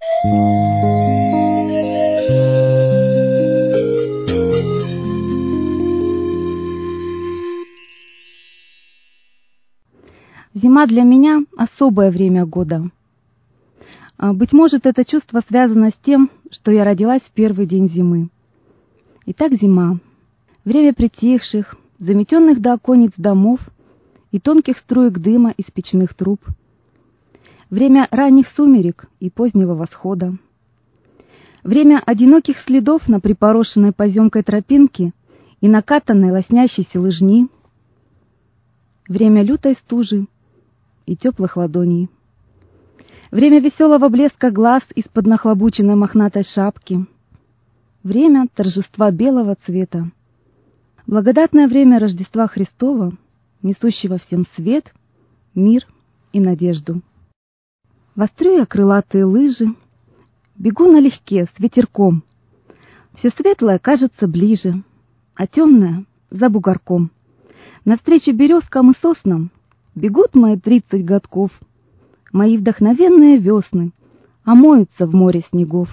Зима для меня особое время года. Быть может, это чувство связано с тем, что я родилась в первый день зимы. Итак, зима. Время притихших, заметенных до оконец домов и тонких струек дыма из печных труб. Время ранних сумерек и позднего восхода. Время одиноких следов на припорошенной поземкой тропинке и накатанной лоснящейся лыжни. Время лютой стужи и теплых ладоней. Время веселого блеска глаз из-под нахлобученной мохнатой шапки. Время торжества белого цвета. Благодатное время Рождества Христова, несущего всем свет, мир и надежду. Вострю я крылатые лыжи, бегу налегке с ветерком. Все светлое кажется ближе, а темное за бугорком. Навстречу березкам и соснам бегут мои 30 годков, мои вдохновенные весны омоются в море снегов.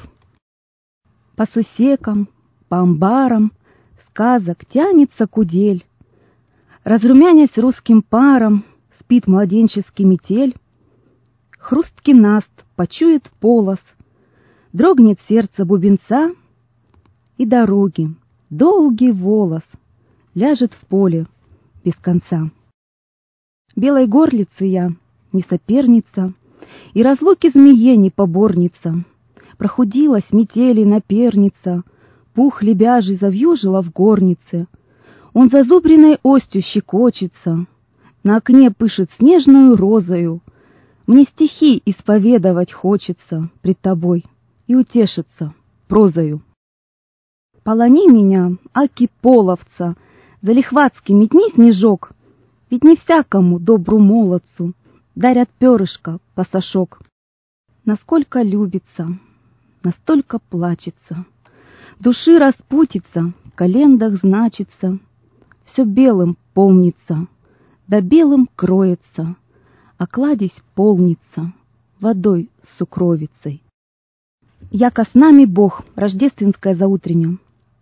По сусекам, по амбарам сказок тянется кудель. Разрумянясь русским паром, спит младенческий метель. Хрусткий наст почует полос, дрогнет сердце бубенца, и дороги, долгий волос ляжет в поле без конца. Белой горлицы я не соперница, и разлуки змее не поборница. Прохудилась метели наперница, пух лебяжий завьюжила в горнице. Он зазубренной остью щекочется, на окне пышет снежную розою. Мне стихи исповедовать хочется пред тобой и утешиться прозою. Полони меня, аки половца, залихватски метни снежок, ведь не всякому добру молодцу дарят перышко пасашок. Насколько любится, настолько плачется, души распутится, в календах значится, все белым полнится, да белым кроется, а кладезь полнится водой с сукровицей. Яко с нами Бог, рождественское заутренне.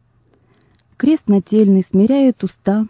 Крест нательный смиряет уста,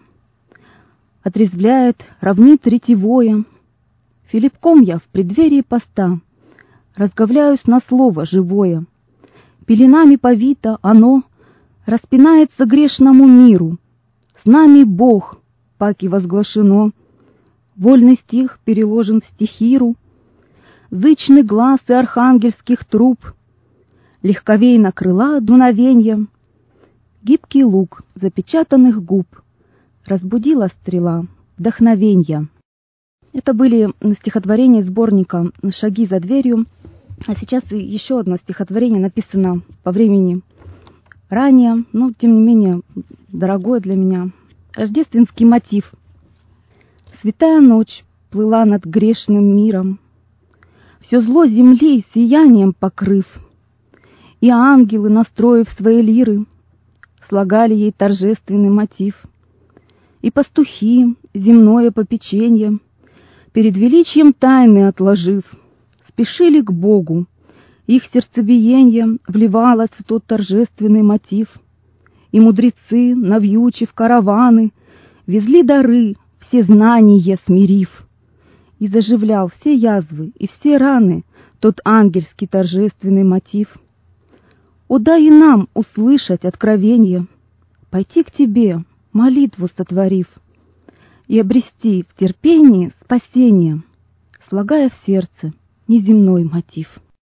отрезвляет, равнит ретевое. Филиппком я в преддверии поста разговляюсь на слово живое. Пеленами повито оно распинается грешному миру. С нами Бог, паки возглашено, вольный стих переложен в стихиру. Зычный глаз и архангельских труб, легковейно крыла дуновенья, гибкий лук запечатанных губ разбудила стрела вдохновенья. Это были стихотворения сборника «Шаги за дверью». А сейчас еще одно стихотворение написано по времени ранее, но тем не менее дорогое для меня. Рождественский мотив. Святая ночь плыла над грешным миром, все зло земли сиянием покрыв, и ангелы, настроив свои лиры, слагали ей торжественный мотив. И пастухи земное попеченье, перед величием тайны отложив, спешили к Богу, их сердцебиенье вливалось в тот торжественный мотив. И мудрецы, навьючив караваны, везли дары, все знания смирив. И заживлял все язвы и все раны тот ангельский торжественный мотив. О, дай и нам услышать откровенье, пойти к тебе, молитву сотворив, и обрести в терпении спасение, слагая в сердце неземной мотив.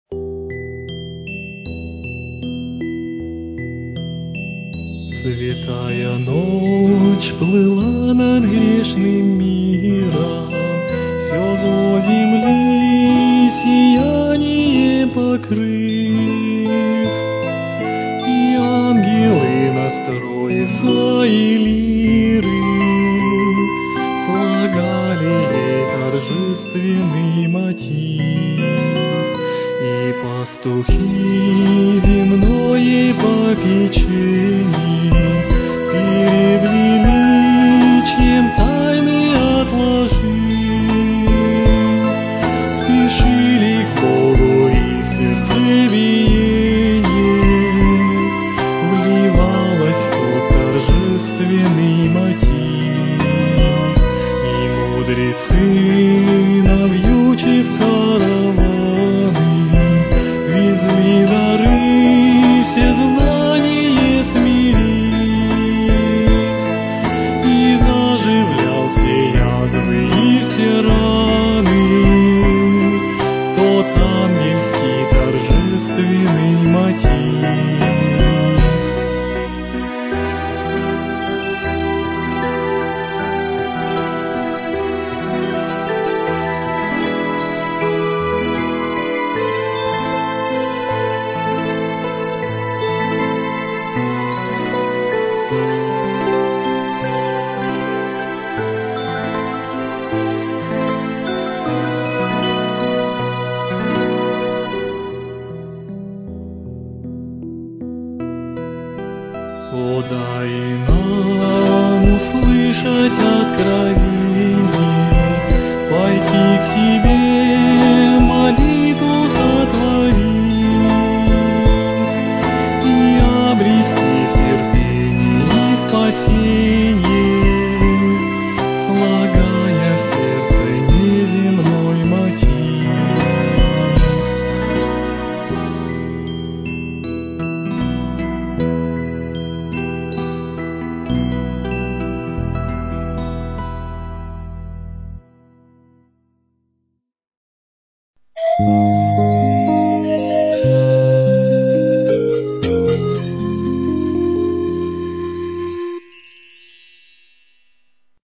Святая ночь плыла над грешным миром, все зло земли сияние покрыв, и ангелы, настроив свои лиры, слагали ей торжественный мотив. И пастухи земное попечение перед величием тайны отложив, спешили к Богу и сердце Подай нам услышать откровение, пойти к Тебе, молитву сотворить и обрести в терпении спасение, слагая в сердце неземной мотив.